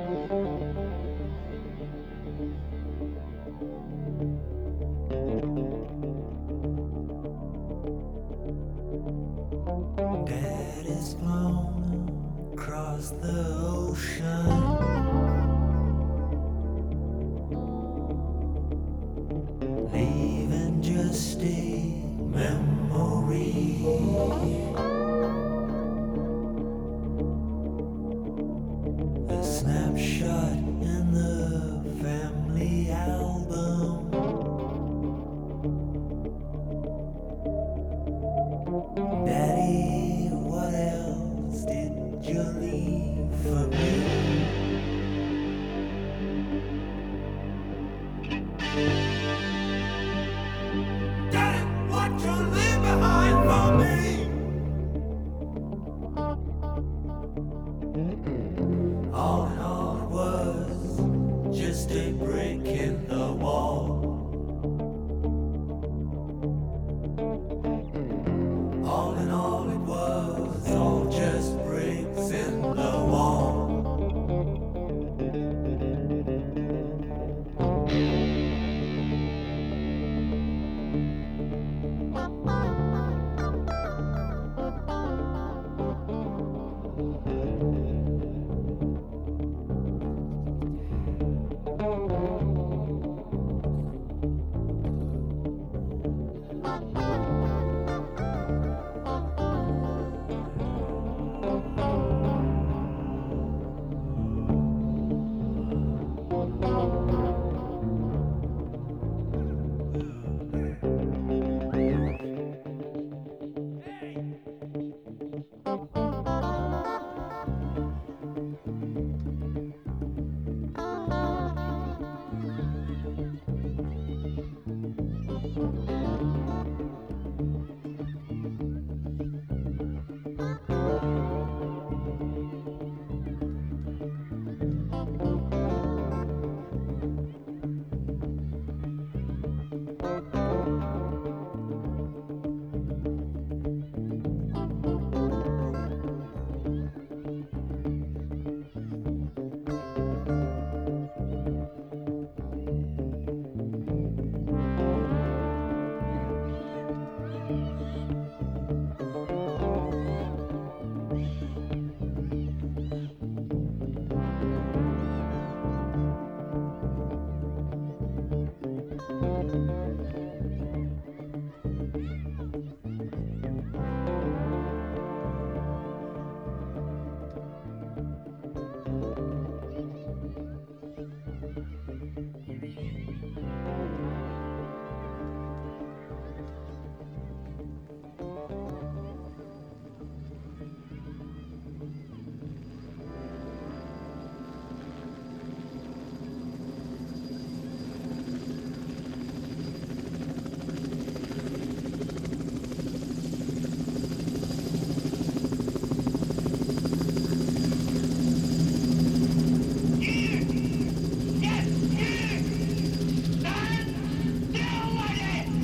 Dad is flown across the ocean, leaving just a memory. A snapshot in the family album. Daddy, what else did you leave for me? Daddy, what you leave behind for me? All in all, it was just a brick in the wall. All in all,